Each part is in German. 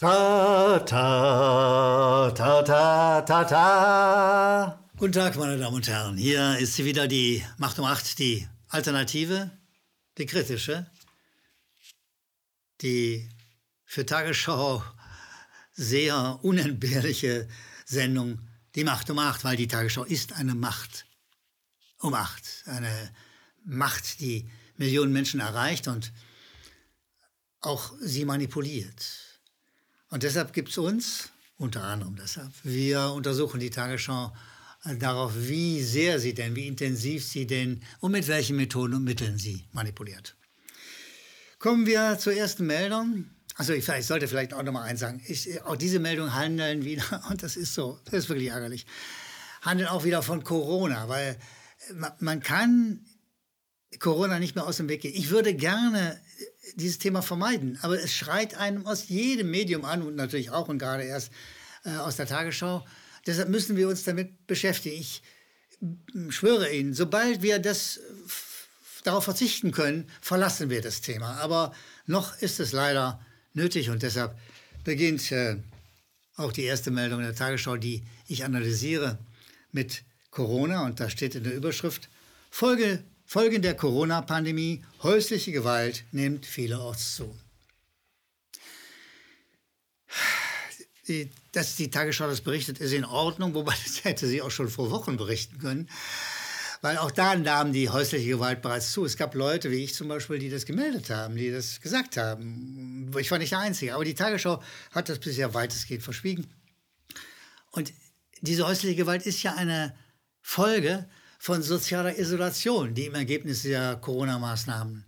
Ta, ta, ta, ta, ta, ta. Guten Tag, meine Damen und Herren. Hier ist sie wieder, die Macht um 8, die Alternative, die kritische, die für Tagesschau sehr unentbehrliche Sendung, die Macht um 8, weil die Tagesschau ist eine Macht um 8. Eine Macht, die Millionen Menschen erreicht und auch sie manipuliert. Und deshalb gibt es uns, unter anderem deshalb, wir untersuchen die Tagesschau darauf, wie sehr sie denn, wie intensiv sie denn und mit welchen Methoden und Mitteln sie manipuliert. Kommen wir zur ersten Meldung. Also ich sollte vielleicht auch noch mal eins sagen. Auch diese Meldungen handeln wieder, und das ist so, das ist wirklich ärgerlich, handeln auch wieder von Corona, weil man kann Corona nicht mehr aus dem Weg gehen. Ich würde gerne dieses Thema vermeiden, aber es schreit einem aus jedem Medium an und natürlich auch und gerade erst aus der Tagesschau. Deshalb müssen wir uns damit beschäftigen. Ich schwöre Ihnen, sobald wir darauf verzichten können, verlassen wir das Thema. Aber noch ist es leider nötig und deshalb beginnt auch die erste Meldung der Tagesschau, die ich analysiere, mit Corona. Und da steht in der Überschrift: Folgen der Corona-Pandemie, häusliche Gewalt nimmt vielerorts zu. Dass die Tagesschau das berichtet, ist in Ordnung, wobei das hätte sie auch schon vor Wochen berichten können, weil auch da nahm die häusliche Gewalt bereits zu. Es gab Leute, wie ich zum Beispiel, die das gemeldet haben, die das gesagt haben. Ich war nicht der Einzige, aber die Tagesschau hat das bisher weitestgehend verschwiegen. Und diese häusliche Gewalt ist ja eine Folge von sozialer Isolation, die im Ergebnis der Corona-Maßnahmen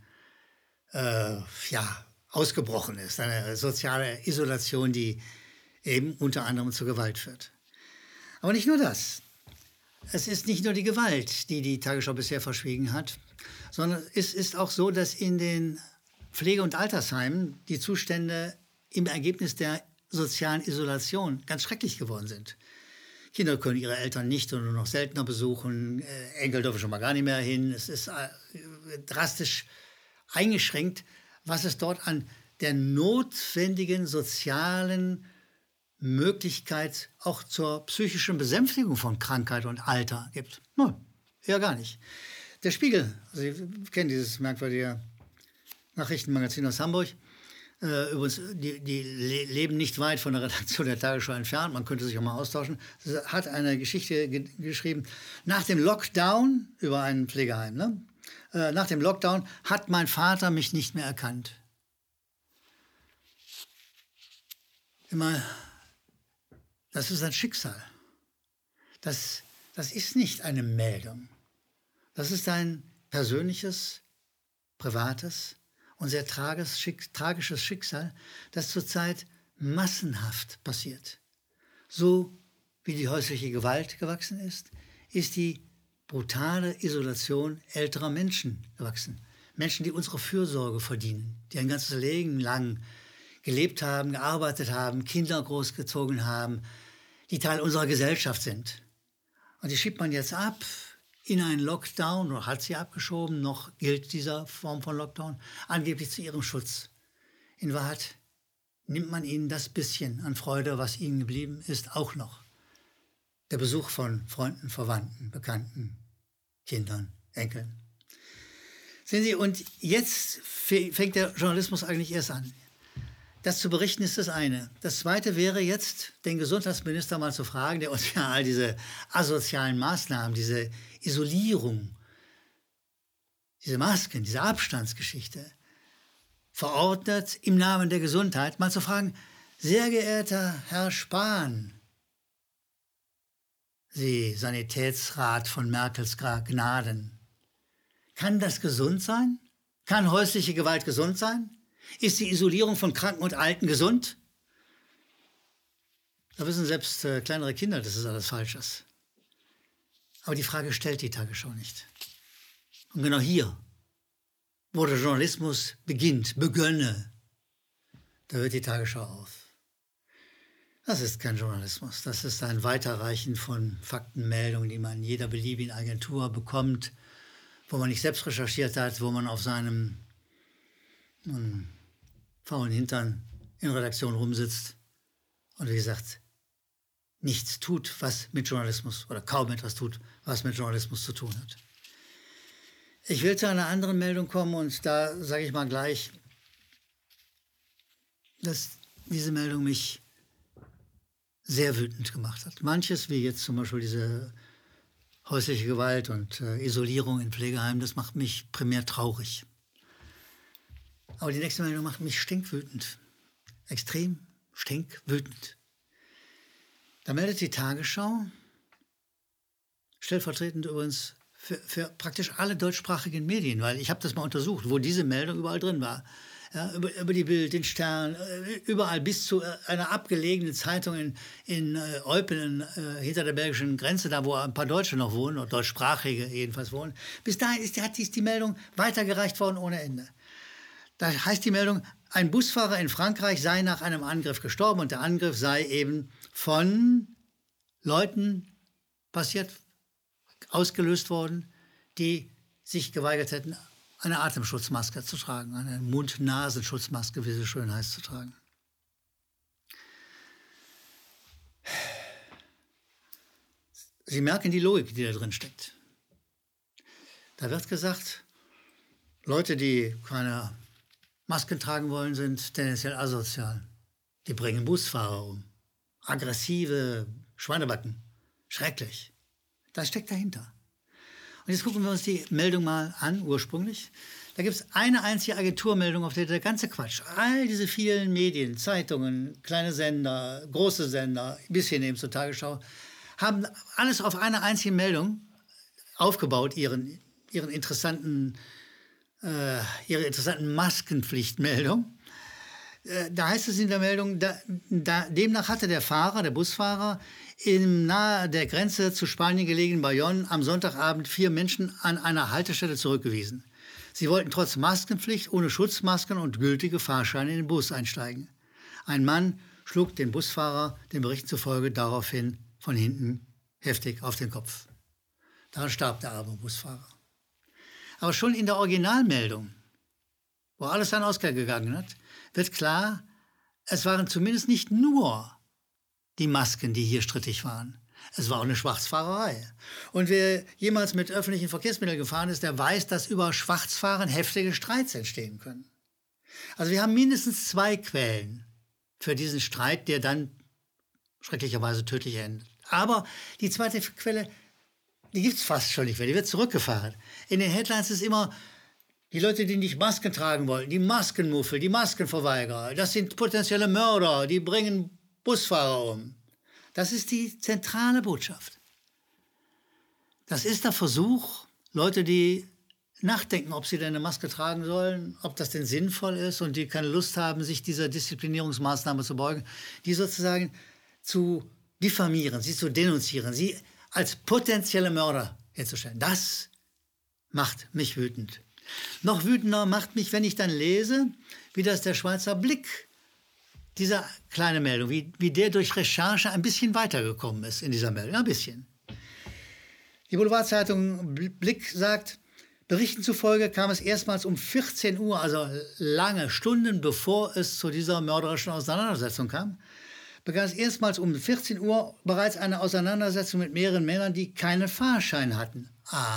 ausgebrochen ist. Eine soziale Isolation, die eben unter anderem zur Gewalt führt. Aber nicht nur das. Es ist nicht nur die Gewalt, die die Tagesschau bisher verschwiegen hat, sondern es ist auch so, dass in den Pflege- und Altersheimen die Zustände im Ergebnis der sozialen Isolation ganz schrecklich geworden sind. Kinder können ihre Eltern nicht oder nur noch seltener besuchen. Enkel dürfen schon mal gar nicht mehr hin. Es ist drastisch eingeschränkt, was es dort an der notwendigen sozialen Möglichkeit auch zur psychischen Besänftigung von Krankheit und Alter gibt. Nein, eher gar nicht. Der Spiegel, Sie kennen dieses merkwürdige Nachrichtenmagazin aus Hamburg. Übrigens, die leben nicht weit von der Redaktion der Tagesschau entfernt. Man könnte sich auch mal austauschen. Sie hat eine Geschichte geschrieben. Nach dem Lockdown, über ein Pflegeheim, ne? Nach dem Lockdown hat mein Vater mich nicht mehr erkannt. Immer, das ist ein Schicksal. Das ist nicht eine Meldung. Das ist ein persönliches, privates und sehr tragisches Schicksal, das zurzeit massenhaft passiert. So wie die häusliche Gewalt gewachsen ist die brutale Isolation älterer Menschen gewachsen. Menschen, die unsere Fürsorge verdienen, die ein ganzes Leben lang gelebt haben, gearbeitet haben, Kinder großgezogen haben, die Teil unserer Gesellschaft sind. Und die schiebt man jetzt ab in einen Lockdown, oder hat sie abgeschoben, noch gilt dieser Form von Lockdown, angeblich zu ihrem Schutz. In Wahrheit nimmt man ihnen das bisschen an Freude, was ihnen geblieben ist, auch noch. Der Besuch von Freunden, Verwandten, Bekannten, Kindern, Enkeln. Sehen Sie, und jetzt fängt der Journalismus eigentlich erst an. Das zu berichten ist das eine. Das zweite wäre jetzt, den Gesundheitsminister mal zu fragen, der uns ja all diese asozialen Maßnahmen, diese Isolierung, diese Masken, diese Abstandsgeschichte verordnet im Namen der Gesundheit, mal zu fragen: Sehr geehrter Herr Spahn, Sie Sanitätsrat von Merkels Gnaden, kann das gesund sein? Kann häusliche Gewalt gesund sein? Ist die Isolierung von Kranken und Alten gesund? Da wissen selbst kleinere Kinder, dass es alles falsch ist. Aber die Frage stellt die Tagesschau nicht. Und genau hier, wo der Journalismus begönne, da hört die Tagesschau auf. Das ist kein Journalismus. Das ist ein Weiterreichen von Faktenmeldungen, die man in jeder beliebigen Agentur bekommt, wo man nicht selbst recherchiert hat, wo man auf seinem faulen Hintern in Redaktion rumsitzt und wie gesagt, nichts tut, was mit Journalismus, oder kaum etwas tut, was mit Journalismus zu tun hat. Ich will zu einer anderen Meldung kommen und da sage ich mal gleich, dass diese Meldung mich sehr wütend gemacht hat. Manches, wie jetzt zum Beispiel diese häusliche Gewalt und Isolierung in Pflegeheimen, das macht mich primär traurig. Aber die nächste Meldung macht mich stinkwütend. Extrem stinkwütend. Da meldet die Tagesschau, stellvertretend übrigens für praktisch alle deutschsprachigen Medien, weil ich habe das mal untersucht, wo diese Meldung überall drin war. Ja, über die Bild, den Stern, überall bis zu einer abgelegenen Zeitung in Eupen hinter der belgischen Grenze, da wo ein paar Deutsche noch wohnen, oder deutschsprachige jedenfalls wohnen. Bis dahin ist die Meldung weitergereicht worden ohne Ende. Da heißt die Meldung, ein Busfahrer in Frankreich sei nach einem Angriff gestorben und der Angriff sei eben von Leuten ausgelöst worden, die sich geweigert hätten, eine Atemschutzmaske zu tragen, eine Mund-Nasenschutzmaske, wie sie schön heißt, zu tragen. Sie merken die Logik, die da drin steckt. Da wird gesagt, Leute, die keine Masken tragen wollen, sind tendenziell asozial. Die bringen Busfahrer um. Aggressive Schweinebacken. Schrecklich. Das steckt dahinter. Und jetzt gucken wir uns die Meldung mal an, ursprünglich. Da gibt es eine einzige Agenturmeldung, auf der ganze Quatsch, all diese vielen Medien, Zeitungen, kleine Sender, große Sender, bis hin eben zur Tagesschau, haben alles auf einer einzigen Meldung aufgebaut, ihre interessanten Maskenpflichtmeldung. Da heißt es in der Meldung, demnach hatte der Busfahrer, nahe der Grenze zu Spanien gelegenen Bayonne am Sonntagabend 4 Menschen an einer Haltestelle zurückgewiesen. Sie wollten trotz Maskenpflicht ohne Schutzmasken und gültige Fahrscheine in den Bus einsteigen. Ein Mann schlug den Busfahrer, den Berichten zufolge, daraufhin von hinten heftig auf den Kopf. Daran starb der arme Busfahrer. Aber schon in der Originalmeldung, wo alles dann ausgegangen hat, wird klar, es waren zumindest nicht nur die Masken, die hier strittig waren. Es war auch eine Schwarzfahrerei. Und wer jemals mit öffentlichen Verkehrsmitteln gefahren ist, der weiß, dass über Schwarzfahren heftige Streits entstehen können. Also wir haben mindestens 2 Quellen für diesen Streit, der dann schrecklicherweise tödlich endet. Aber die zweite Quelle, die gibt es fast schon nicht mehr, die wird zurückgefahren. In den Headlines ist immer, die Leute, die nicht Masken tragen wollen, die Maskenmuffel, die Maskenverweigerer, das sind potenzielle Mörder, die bringen Busfahrer um. Das ist die zentrale Botschaft. Das ist der Versuch, Leute, die nachdenken, ob sie denn eine Maske tragen sollen, ob das denn sinnvoll ist und die keine Lust haben, sich dieser Disziplinierungsmaßnahme zu beugen, die sozusagen zu diffamieren, sie zu denunzieren, sie als potenzielle Mörder herzustellen. Das macht mich wütend. Noch wütender macht mich, wenn ich dann lese, wie das der Schweizer Blick, diese kleine Meldung, wie der durch Recherche ein bisschen weitergekommen ist in dieser Meldung, ein bisschen. Die Boulevardzeitung Blick sagt, Berichten zufolge kam es erstmals um 14 Uhr, also lange Stunden bevor es zu dieser mörderischen Auseinandersetzung kam, begann es erstmals um 14 Uhr bereits eine Auseinandersetzung mit mehreren Männern, die keinen Fahrschein hatten.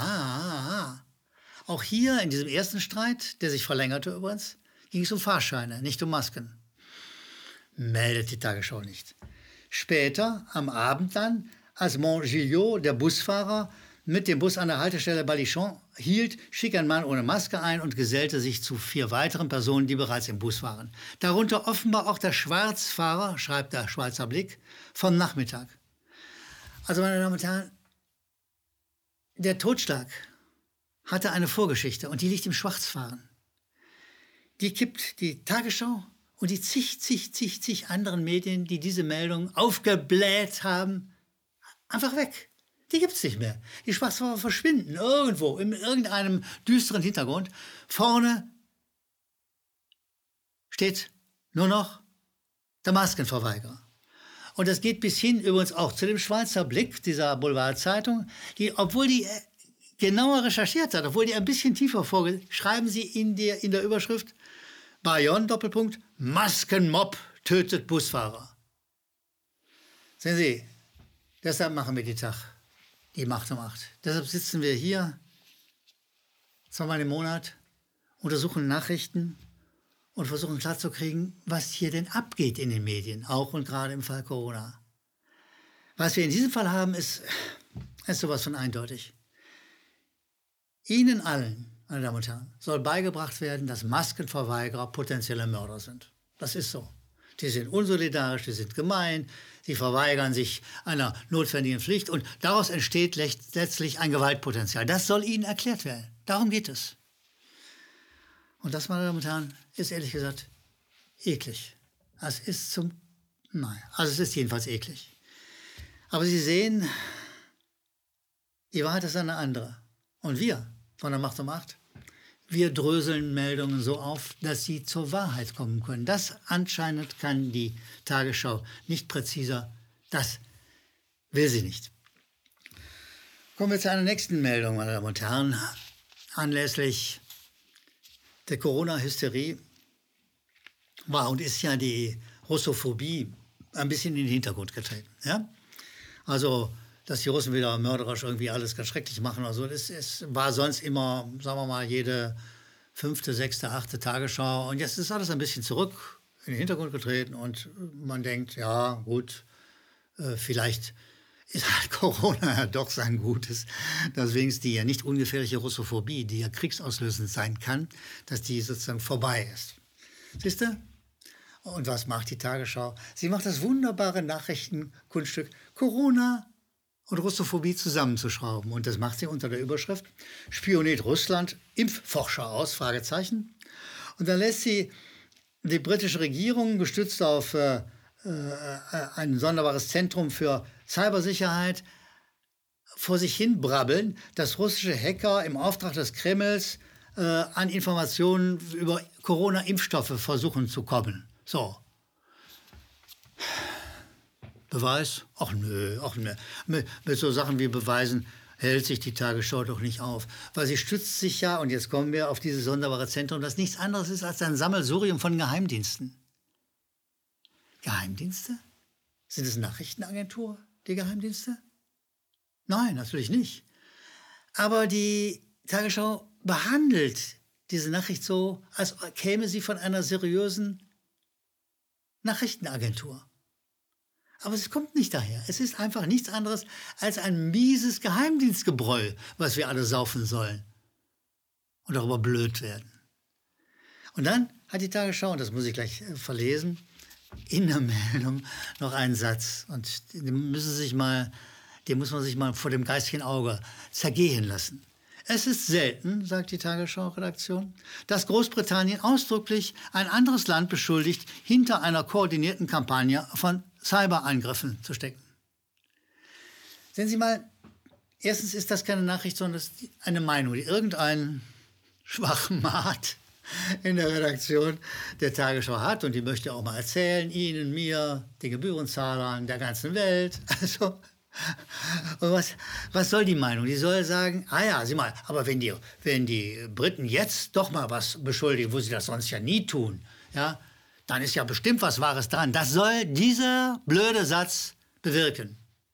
Auch hier in diesem ersten Streit, der sich verlängerte übrigens, ging es um Fahrscheine, nicht um Masken. Meldet die Tagesschau nicht. Später, am Abend dann, als Montgillot, der Busfahrer, mit dem Bus an der Haltestelle Balichon hielt, stieg ein Mann ohne Maske ein und gesellte sich zu 4 weiteren Personen, die bereits im Bus waren. Darunter offenbar auch der Schwarzfahrer, schreibt der Schweizer Blick, vom Nachmittag. Also, meine Damen und Herren, der Totschlag hatte eine Vorgeschichte und die liegt im Schwarzfahren. Die kippt die Tagesschau und die zig anderen Medien, die diese Meldung aufgebläht haben, einfach weg. Die gibt's nicht mehr. Die Schwarzfahrer verschwinden irgendwo in irgendeinem düsteren Hintergrund. Vorne steht nur noch der Maskenverweigerer. Und das geht bis hin übrigens auch zu dem Schweizer Blick, dieser Boulevardzeitung, die, obwohl die genauer recherchiert hat, obwohl die ein bisschen tiefer vorgeht, schreiben sie in der Überschrift Bayonne, Doppelpunkt, Maskenmob tötet Busfahrer. Sehen Sie, deshalb machen wir die Macht um 8. Deshalb sitzen wir hier zweimal im Monat, untersuchen Nachrichten und versuchen klarzukriegen, was hier denn abgeht in den Medien, auch und gerade im Fall Corona. Was wir in diesem Fall haben, ist sowas von eindeutig. Ihnen allen, meine Damen und Herren, soll beigebracht werden, dass Maskenverweigerer potenzielle Mörder sind. Das ist so. Die sind unsolidarisch, die sind gemein, sie verweigern sich einer notwendigen Pflicht und daraus entsteht letztlich ein Gewaltpotenzial. Das soll ihnen erklärt werden. Darum geht es. Und das, meine Damen und Herren, ist ehrlich gesagt eklig. Es ist jedenfalls eklig. Aber Sie sehen, die Wahrheit ist eine andere. Und wir von der Macht um 8, wir dröseln Meldungen so auf, dass sie zur Wahrheit kommen können. Das anscheinend kann die Tagesschau nicht präziser. Das will sie nicht. Kommen wir zu einer nächsten Meldung, meine Damen und Herren. Anlässlich der Corona-Hysterie war und ist ja die Russophobie ein bisschen in den Hintergrund getreten. Ja? Also, dass die Russen wieder mörderisch irgendwie alles ganz schrecklich machen. Also, es war sonst immer, sagen wir mal, jede 5., 6., 8. Tagesschau. Und jetzt ist alles ein bisschen zurück in den Hintergrund getreten und man denkt, ja, gut, vielleicht ist halt Corona ja doch sein Gutes, dass wenigstens die ja nicht ungefährliche Russophobie, die ja kriegsauslösend sein kann, dass die sozusagen vorbei ist. Siehst du? Und was macht die Tagesschau? Sie macht das wunderbare Nachrichtenkunststück, Corona und Russophobie zusammenzuschrauben. Und das macht sie unter der Überschrift Spioniert Russland Impfforscher aus? Fragezeichen. Und dann lässt sie die britische Regierung, gestützt auf ein sonderbares Zentrum für Cybersicherheit, vor sich hin brabbeln, dass russische Hacker im Auftrag des Kremls an Informationen über Corona-Impfstoffe versuchen zu kommen. So. Beweis? Ach nö. Mit so Sachen wie Beweisen hält sich die Tagesschau doch nicht auf. Weil sie stützt sich ja, und jetzt kommen wir auf dieses sonderbare Zentrum, das nichts anderes ist als ein Sammelsurium von Geheimdiensten. Geheimdienste? Sind es Nachrichtenagenturen, die Geheimdienste? Nein, natürlich nicht. Aber die Tagesschau behandelt diese Nachricht so, als käme sie von einer seriösen Nachrichtenagentur. Aber es kommt nicht daher. Es ist einfach nichts anderes als ein mieses Geheimdienstgebräu, was wir alle saufen sollen und darüber blöd werden. Und dann hat die Tagesschau, und das muss ich gleich verlesen, in der Meldung noch einen Satz. Und den muss man sich mal vor dem geistigen Auge zergehen lassen. Es ist selten, sagt die Tagesschau-Redaktion, dass Großbritannien ausdrücklich ein anderes Land beschuldigt, hinter einer koordinierten Kampagne von Cyberangriffen zu stecken. Sehen Sie mal, erstens ist das keine Nachricht, sondern es ist eine Meinung, die irgendein Schwachmat in der Redaktion der Tagesschau hat und die möchte auch mal erzählen, Ihnen, mir, den Gebührenzahlern der ganzen Welt. Also, und was soll die Meinung? Die soll sagen, sieh mal, aber wenn die Briten jetzt doch mal was beschuldigen, wo sie das sonst ja nie tun, ja, dann ist ja bestimmt was Wahres dran. Das soll dieser blöde Satz bewirken.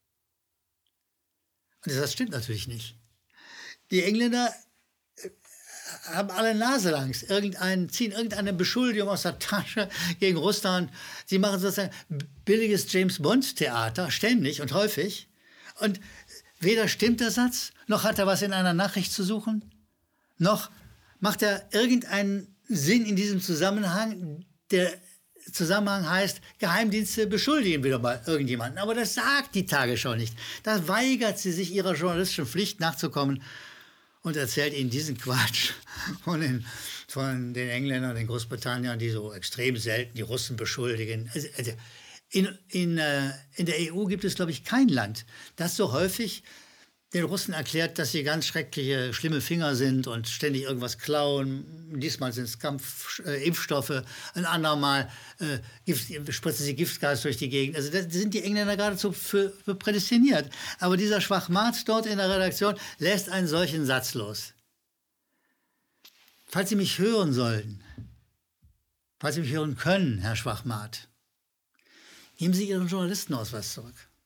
Und das stimmt natürlich nicht. Die Engländer haben alle Nase langs, ziehen irgendeine Beschuldigung aus der Tasche gegen Russland. Sie machen sozusagen billiges James-Bond-Theater, ständig und häufig. Und weder stimmt der Satz, noch hat er was in einer Nachricht zu suchen, noch macht er irgendeinen Sinn in diesem Zusammenhang. Der Zusammenhang heißt, Geheimdienste beschuldigen wieder mal irgendjemanden. Aber das sagt die Tagesschau nicht. Da weigert sie sich, ihrer journalistischen Pflicht nachzukommen und erzählt ihnen diesen Quatsch von den Engländern, den Großbritanniern, die so extrem selten die Russen beschuldigen. Also in der EU gibt es, glaube ich, kein Land, das so häufig den Russen erklärt, dass sie ganz schreckliche, schlimme Finger sind und ständig irgendwas klauen. Diesmal sind es Impfstoffe, ein andermal spritzen sie Giftgas durch die Gegend. Also da sind die Engländer geradezu für prädestiniert. Aber dieser Schwachmat dort in der Redaktion lässt einen solchen Satz los. Falls Sie mich hören sollten, falls Sie mich hören können, Herr Schwachmat, geben Sie Ihren Journalistenausweis zurück.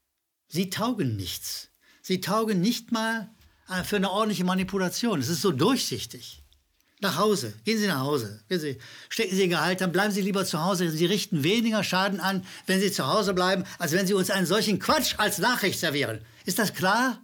Sie taugen nichts. Sie taugen nicht mal für eine ordentliche Manipulation. Es ist so durchsichtig. Nach Hause. Gehen Sie nach Hause. Stecken Sie Ihr Gehalt, dann bleiben Sie lieber zu Hause. Sie richten weniger Schaden an, wenn Sie zu Hause bleiben, als wenn Sie uns einen solchen Quatsch als Nachricht servieren. Ist das klar?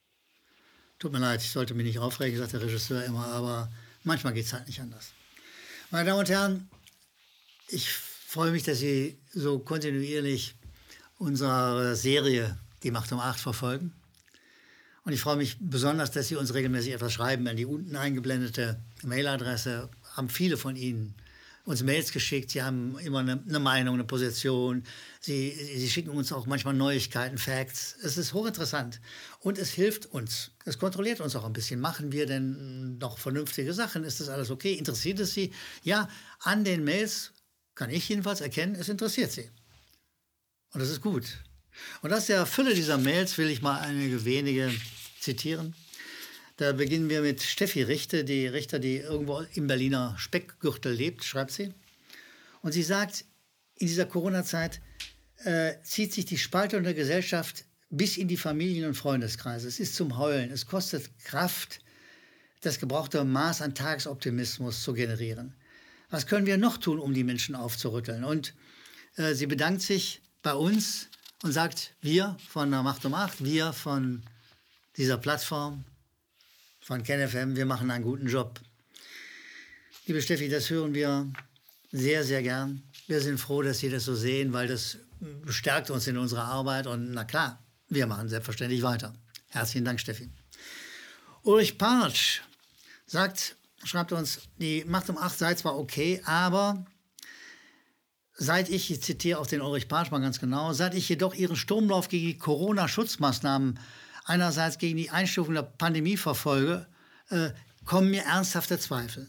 Tut mir leid, ich sollte mich nicht aufregen, sagt der Regisseur immer, aber manchmal geht es halt nicht anders. Meine Damen und Herren, ich freue mich, dass Sie so kontinuierlich unsere Serie Die Macht um 8 verfolgen. Und ich freue mich besonders, dass Sie uns regelmäßig etwas schreiben an die unten eingeblendete Mailadresse. Haben viele von Ihnen uns Mails geschickt. Sie haben immer eine Meinung, eine Position. Sie schicken uns auch manchmal Neuigkeiten, Facts. Es ist hochinteressant und es hilft uns. Es kontrolliert uns auch ein bisschen. Machen wir denn noch vernünftige Sachen? Ist das alles okay? Interessiert es Sie? Ja, an den Mails kann ich jedenfalls erkennen, es interessiert Sie. Und das ist gut. Und aus der Fülle dieser Mails will ich mal einige wenige zitieren. Da beginnen wir mit Steffi Richter, die irgendwo im Berliner Speckgürtel lebt, schreibt sie. Und sie sagt, in dieser Corona-Zeit zieht sich die Spaltung der Gesellschaft bis in die Familien- und Freundeskreise. Es ist zum Heulen. Es kostet Kraft, das gebrauchte Maß an Tagesoptimismus zu generieren. Was können wir noch tun, um die Menschen aufzurütteln? Und sie bedankt sich bei uns und sagt, wir von der Macht um 8, wir von dieser Plattform, von KenFM, wir machen einen guten Job. Liebe Steffi, das hören wir sehr, sehr gern. Wir sind froh, dass Sie das so sehen, weil das bestärkt uns in unserer Arbeit. Und na klar, wir machen selbstverständlich weiter. Herzlichen Dank, Steffi. Ulrich Partsch schreibt uns, die Macht um 8 sei zwar okay, aber seit ich zitiere auch den Ulrich Partsch mal ganz genau, seit ich jedoch Ihren Sturmlauf gegen die Corona-Schutzmaßnahmen einerseits gegen die Einstufung der Pandemie verfolge, kommen mir ernsthafte Zweifel.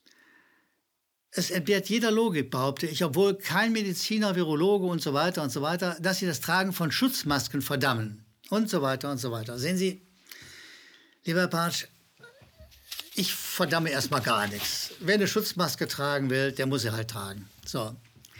Es entbehrt jeder Logik, behaupte ich, obwohl kein Mediziner, Virologe und so weiter, dass sie das Tragen von Schutzmasken verdammen und so weiter und so weiter. Sehen Sie, lieber Herr Partsch, ich verdamme erstmal gar nichts. Wer eine Schutzmaske tragen will, der muss sie halt tragen. So.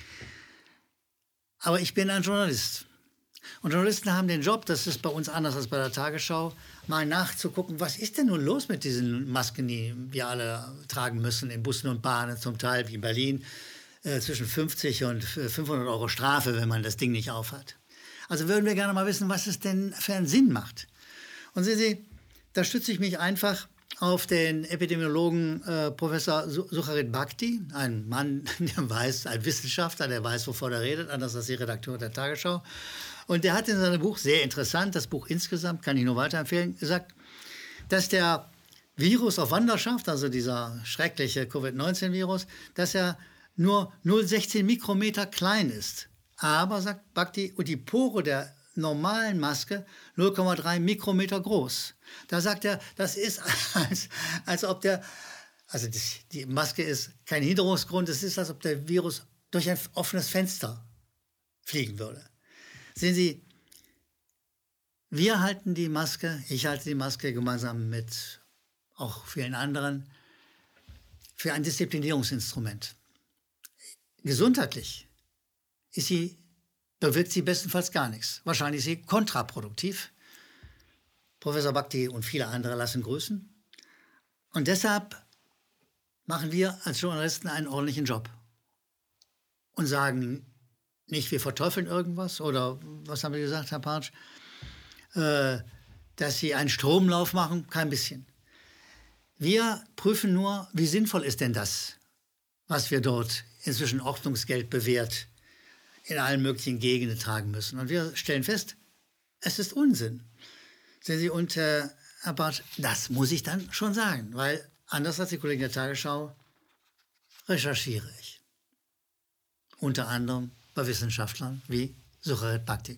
Aber ich bin ein Journalist. Und Journalisten haben den Job, das ist bei uns anders als bei der Tagesschau, mal nachzugucken, was ist denn nun los mit diesen Masken, die wir alle tragen müssen, in Bussen und Bahnen, zum Teil wie in Berlin, zwischen 50 und 500 Euro Strafe, wenn man das Ding nicht aufhat. Also würden wir gerne mal wissen, was es denn für einen Sinn macht. Und sehen Sie, da stütze ich mich einfach auf den Epidemiologen Professor Sucharit Bhakdi, ein Mann, der weiß, ein Wissenschaftler, der weiß, wovon er redet, anders als die Redakteure der Tagesschau. Und der hat in seinem Buch, sehr interessant, das Buch insgesamt, kann ich nur weiterempfehlen, gesagt, dass der Virus auf Wanderschaft, also dieser schreckliche Covid-19-Virus, dass er nur 0,16 Mikrometer klein ist. Aber, sagt Bhakdi, und die Pore der normalen Maske 0,3 Mikrometer groß. Da sagt er, das ist, als ob die Maske ist kein Hinderungsgrund, es ist, als ob der Virus durch ein offenes Fenster fliegen würde. Sehen Sie, wir halten die Maske, ich halte die Maske gemeinsam mit auch vielen anderen für ein Disziplinierungsinstrument. Gesundheitlich bewirkt sie bestenfalls gar nichts. Wahrscheinlich ist sie kontraproduktiv. Professor Bhakdi und viele andere lassen grüßen. Und deshalb machen wir als Journalisten einen ordentlichen Job und sagen nicht, wir verteufeln irgendwas oder, was haben wir gesagt, Herr Partsch, dass sie einen Stromlauf machen, kein bisschen. Wir prüfen nur, wie sinnvoll ist denn das, was wir dort inzwischen Ordnungsgeld bewährt in allen möglichen Gegenden tragen müssen. Und wir stellen fest, es ist Unsinn. Sehen Sie, und Herr Partsch, das muss ich dann schon sagen, weil anders als die Kollegen der Tagesschau recherchiere ich. Unter anderem bei Wissenschaftlern wie Sucharit Bhakdi.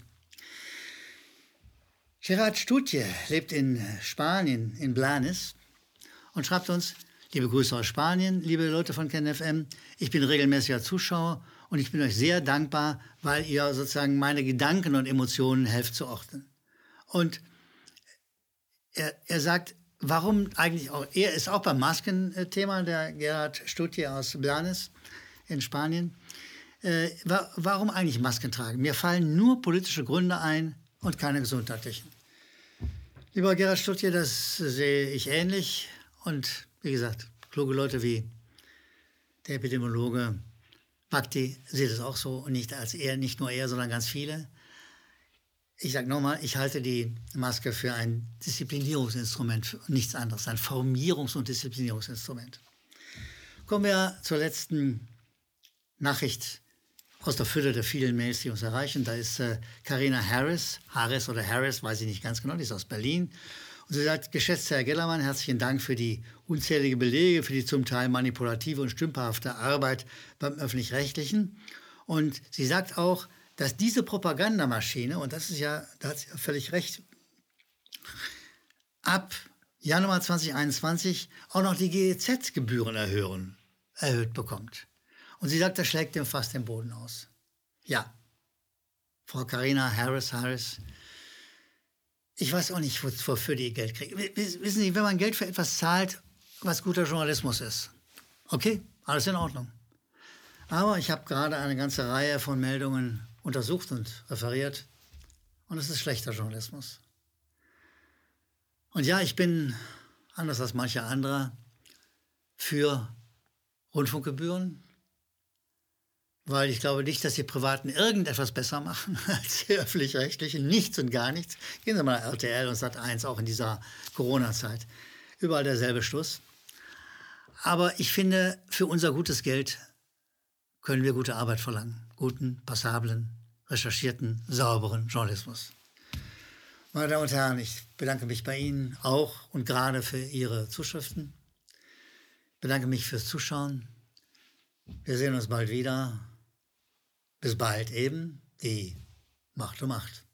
Gerard Stutje lebt in Spanien, in Blanes, und schreibt uns, liebe Grüße aus Spanien, liebe Leute von KenFM, ich bin regelmäßiger Zuschauer und ich bin euch sehr dankbar, weil ihr sozusagen meine Gedanken und Emotionen helft zu ordnen. Und er sagt, warum eigentlich auch, er ist auch beim Maskenthema, der Gerard Stutje aus Blanes in Spanien. Warum eigentlich Masken tragen? Mir fallen nur politische Gründe ein und keine gesundheitlichen. Lieber Gerhard Stutje, das sehe ich ähnlich. Und wie gesagt, kluge Leute wie der Epidemiologe Bhakti sieht es auch so und nicht nur er, sondern ganz viele. Ich sage nochmal, ich halte die Maske für ein Disziplinierungsinstrument, für nichts anderes, ein Formierungs- und Disziplinierungsinstrument. Kommen wir zur letzten Nachricht aus der Fülle der vielen Mails, die uns erreichen. Da ist Carina Harris, weiß ich nicht ganz genau, die ist aus Berlin. Und sie sagt, geschätzter Herr Gellermann, herzlichen Dank für die unzählige Belege, für die zum Teil manipulative und stümperhafte Arbeit beim Öffentlich-Rechtlichen. Und sie sagt auch, dass diese Propagandamaschine, und das ist ja, da hat sie völlig recht, ab Januar 2021 auch noch die GEZ-Gebühren erhöht bekommt. Und sie sagt, das schlägt dem fast den Boden aus. Ja, Frau Carina Harris, ich weiß auch nicht, wofür die Geld kriegen. Wissen Sie, wenn man Geld für etwas zahlt, was guter Journalismus ist, okay, alles in Ordnung. Aber ich habe gerade eine ganze Reihe von Meldungen untersucht und referiert. Und es ist schlechter Journalismus. Und ja, ich bin, anders als mancher anderer, für Rundfunkgebühren, weil ich glaube nicht, dass die Privaten irgendetwas besser machen als die Öffentlich-Rechtlichen. Nichts und gar nichts. Gehen Sie mal nach RTL und Sat.1, auch in dieser Corona-Zeit. Überall derselbe Schluss. Aber ich finde, für unser gutes Geld können wir gute Arbeit verlangen. Guten, passablen, recherchierten, sauberen Journalismus. Meine Damen und Herren, ich bedanke mich bei Ihnen auch und gerade für Ihre Zuschriften. Ich bedanke mich fürs Zuschauen. Wir sehen uns bald wieder. Bis bald eben. Die Macht um Macht.